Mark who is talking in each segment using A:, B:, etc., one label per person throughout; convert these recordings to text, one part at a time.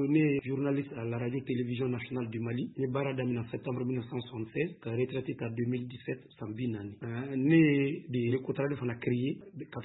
A: né journaliste à la radio-télévision nationale du Mali. Né baara daminɛ en septembre 1976 ka retraité en 2017 san bi naani. Ne de recotrade fana créé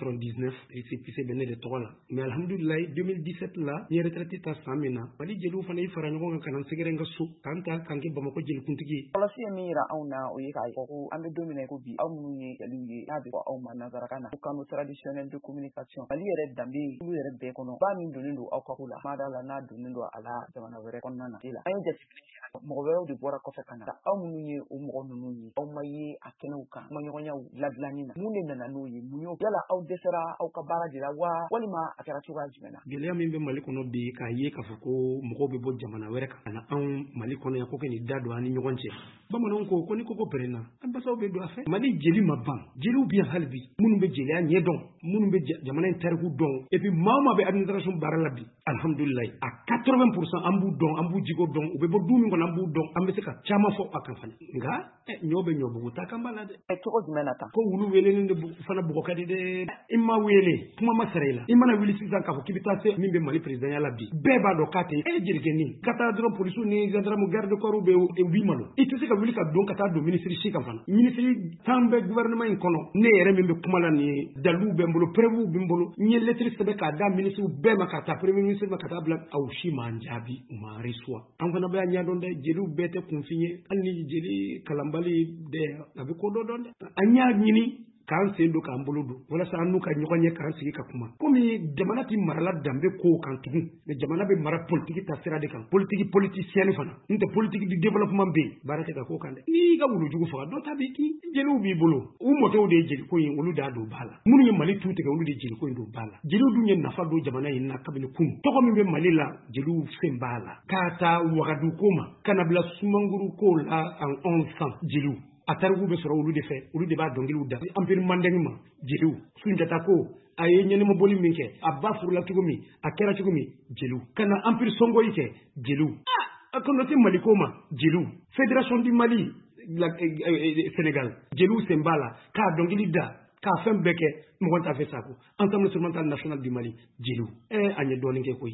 A: 99 récépissé bɛ ne de tɔgɔ la. Mais alhamdulillah 2017 la n ye retraité ta san min na Mali jeliw fana i fara ɲɔgɔn kan ka na n sɛgɛrɛ n ka so k'an ta k'an kɛ Bamakɔ jelikuntigi ye.
B: Kɔlɔsi ye min yira anw na o ye k'a fɔ ko an bɛ don min na ko bi aw minnu ye jeliw ye n'a bɛ fɔ aw ma nanzarakan na ko canaux traditionnels de communication Mali yɛrɛ danbe olu yɛrɛ bɛɛ kɔnɔ ba min donnen don aw ka ko la maa da la n'a donnen don a la jamana wɛrɛ kɔnɔna na an ye jateminɛ mɔgɔ wɛrɛw de bɔra kɔfɛ ka na aw minnu ye o mɔgɔ ninnu ye aw ma ye a kɛnɛw kan kumaɲɔgɔnyaw ladilanni na mun de nana n'o ye mun y'o yala aw dɛsɛra aw ka baara de la wa walima a kɛra cogoya jumɛn na.
A: Gɛlɛya min bɛ Mali kɔnɔ bi k'a ye k'a fɔ ko mɔgɔw bɛ bɔ jamana wɛrɛ kan ka na anw Mali kɔnɔ yan ko ka nin da don an ni ɲɔgɔn cɛ. Bamananw ko ni koko pɛrɛnna an basaw bɛ don a fɛ. Mali jeli ma ban jeliw bɛ yan hali bi minnu bɛ jeliya ɲɛ dɔn minnu bɛ jamana in tariku dɔn et puis maa o maa bɛ administration baara la bi alhamdulillah a 80% an b'u dɔn an b'u jigo dɔn u bɛ bɔ du min kɔnɔ an b'u dɔn an bɛ se ka caman fɔ a kan fana nka ɲɔ bɛ ɲɔbugu ta kan b'a la dɛ.
B: Cogo jumɛn na tan.
A: Ko wulu welelen de fana bugɔ ka di dɛ. I ma wele kuma ma sara i la i mana wuli sisan k'a fɔ k'i bɛ taa se min bɛ Mali présidentiya la bi bɛɛ b'a dɔn k'a tɛ jelikɛni ka taa dɔrɔn polisiw ni gendarme garde corps bɛ u b'i malo i tɛ se ka wuli ka don ka taa don ministre si kan fana ministre tan bɛ gouvernement in kɔnɔ ne yɛrɛ min bɛ kuma la nin ye dalilu bɛ n bolo preuve bɛ n bolo n ye lettre sɛbɛn k'a da ministre bɛɛ ma ka taa premier ministre ma ka taa bila aw si m'an jaabi u ma reçoit an fana bɛ ɲɛ dɔn dɛ jeliw bɛɛ tɛ kunfin ye hali ni jeli kalanbali dɛ a bɛ ko dɔ dɔn dɛ an y'a ɲini k'an sen don k'an bolo don walasa an n'u ka ɲɔgɔn ye k'an sigi ka kuma komi jamana tɛ marala danbe kow kan tugun mais jamana bɛ mara politique ta sira de kan politicien fana n tɛ politique du développement bɛ yen baara tɛ ka k'o kan dɛ n'i y'i ka wulujugu faga dɔ ta b'i kin jeliw b'i bolo u mɔtɛw de ye jeliko in olu d'a don ba la minnu ye Mali tu tigɛ olu de jeliko in don ba la jeliw dun ye nafa don jamana in na kabini kunun tɔgɔ min bɛ Mali la jeliw fɛn b'a la k'a ta wagadu ko ma ka na bila sumanguru ko la en 1100 jeliw a tariku bɛ sɔrɔ olu de fɛ olu de b'a dɔnkiliw da empire mandingue ma jeliw Sunjata ko a ye ɲɛnɛmaboli min kɛ a ba furula cogo min a kɛra cogo min jeliw ka na empire songoyi kɛ jeliw a kɔnɔ tɛ Mali ko ma jeliw fédération du Mali Sénégal jeliw sen b'a la k'a dɔnkili da k'a fɛn bɛɛ kɛ mɔgɔ t'a fɛ sako ensemble instrumental national du Mali jeliw an ye dɔɔnin kɛ koyi